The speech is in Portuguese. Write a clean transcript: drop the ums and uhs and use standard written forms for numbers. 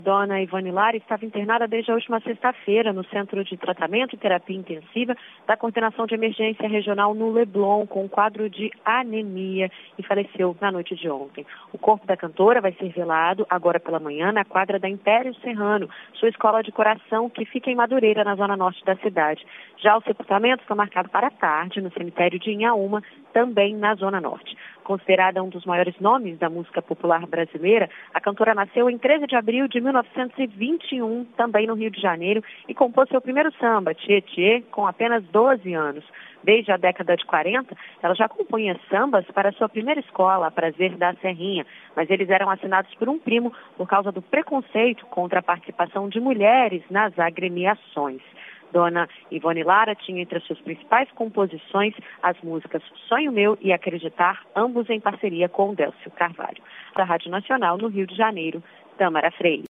Dona Ivone Lara estava internada desde a última sexta-feira no Centro de Tratamento e Terapia Intensiva da Coordenação de Emergência Regional no Leblon, com um quadro de anemia, e faleceu na noite de ontem. O corpo da cantora vai ser velado agora pela manhã na quadra da Império Serrano, sua escola de coração, que fica em Madureira, na zona norte da cidade. Já o sepultamento está marcado para a tarde no cemitério de Inhaúma, também na zona norte. Considerada um dos maiores nomes da música popular brasileira, a cantora nasceu em 13 de abril de 1921, também no Rio de Janeiro, e compôs seu primeiro samba, Tchê Tchê, com apenas 12 anos. Desde a década de 40, ela já compunha sambas para sua primeira escola, a Prazer da Serrinha, mas eles eram assinados por um primo por causa do preconceito contra a participação de mulheres nas agremiações. Dona Ivone Lara tinha entre as suas principais composições as músicas Sonho Meu e Acreditar, ambos em parceria com Délcio Carvalho. Da Rádio Nacional, no Rio de Janeiro, Tâmara Freire.